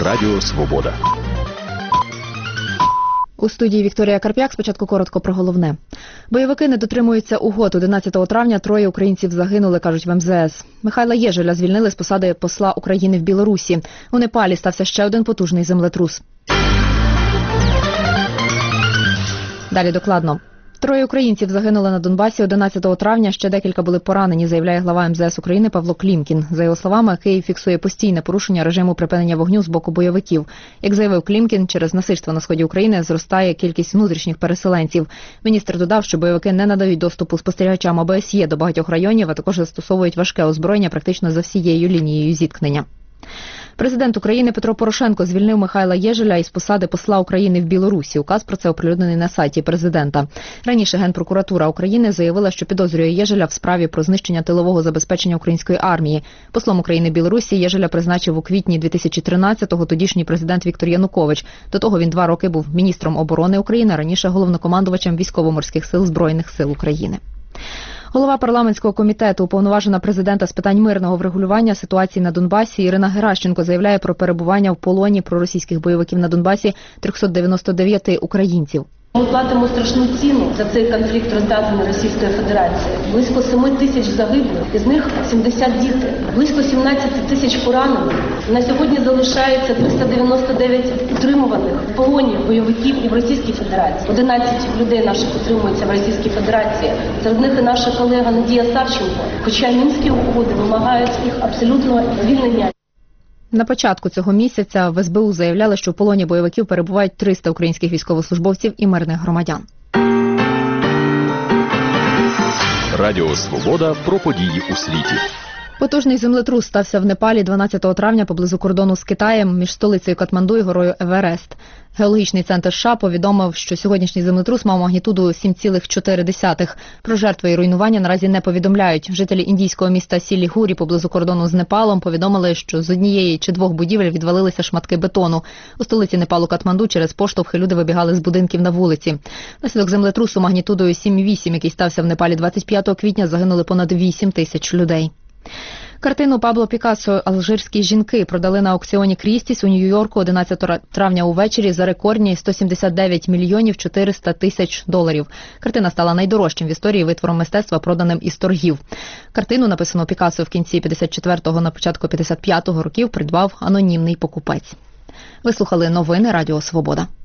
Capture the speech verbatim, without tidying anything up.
Радіо Свобода. У студії Вікторія Карп'як. Спочатку коротко про головне. Бойовики не дотримуються угод. одинадцятого травня троє українців загинули, кажуть в ем зе ес. Михайла Єжеля звільнили з посади посла України в Білорусі. У Непалі стався ще один потужний землетрус. Далі докладно. Троє українців загинули на Донбасі одинадцятого травня, ще декілька були поранені, заявляє глава ем зе ес України Павло Клімкін. За його словами, Київ фіксує постійне порушення режиму припинення вогню з боку бойовиків. Як заявив Клімкін, через насильство на сході України зростає кількість внутрішніх переселенців. Міністр додав, що бойовики не надають доступу спостерігачам о бе ес є до багатьох районів, а також застосовують важке озброєння практично за всією лінією зіткнення. Президент України Петро Порошенко звільнив Михайла Єжеля із посади посла України в Білорусі. Указ про це оприлюднений на сайті президента. Раніше Генпрокуратура України заявила, що підозрює Єжеля в справі про знищення тилового забезпечення української армії. Послом України в Білорусі Єжеля призначив у квітні дві тисячі тринадцятого тодішній президент Віктор Янукович. До того він два роки був міністром оборони України, а раніше головнокомандувачем військово-морських сил Збройних сил України. Голова парламентського комітету, уповноважена президента з питань мирного врегулювання ситуації на Донбасі Ірина Геращенко заявляє про перебування в полоні проросійських бойовиків на Донбасі триста дев'яносто дев'ять українців. Ми платимо страшну ціну за цей конфлікт, розв'язаний Російською Федерацією. Близько семи тисяч загиблих, із них сімдесят діти, близько сімнадцять тисяч поранених. На сьогодні залишається триста дев'яносто дев'ять утримуваних в полоні бойовиків і в Російській Федерації. одинадцять людей наших утримуються в Російській Федерації. Серед них і наша колега Надія Савченко, хоча Мінські угоди вимагають їх абсолютного звільнення. На початку цього місяця в ес бе у заявляли, що в полоні бойовиків перебувають триста українських військовослужбовців і мирних громадян. Радіо Свобода про події у світі. Потужний землетрус стався в Непалі дванадцятого травня поблизу кордону з Китаєм між столицею Катманду і горою Еверест. Геологічний центр США повідомив, що сьогоднішній землетрус мав магнітуду сім цілих чотири десятих. Про жертви і руйнування наразі не повідомляють. Жителі індійського міста Сілігурі поблизу кордону з Непалом повідомили, що з однієї чи двох будівель відвалилися шматки бетону. У столиці Непалу Катманду через поштовхи люди вибігали з будинків на вулиці. Внаслідок землетрусу магнітудою сім вісім, який стався в Непалі двадцять п'ятого квітня, загинули понад вісім тисяч людей. Картину Пабло Пікассо «Алжирські жінки» продали на аукціоні Крістіс у Нью-Йорку одинадцятого травня увечері за рекордні сто сімдесят дев'ять мільйонів чотириста тисяч доларів. Картина стала найдорожчим в історії витвором мистецтва, проданим із торгів. Картину, написану Пікассо в кінці п'ятдесят четвертого, на початку п'ятдесят п'ятого років, придбав анонімний покупець. Ви слухали новини Радіо Свобода.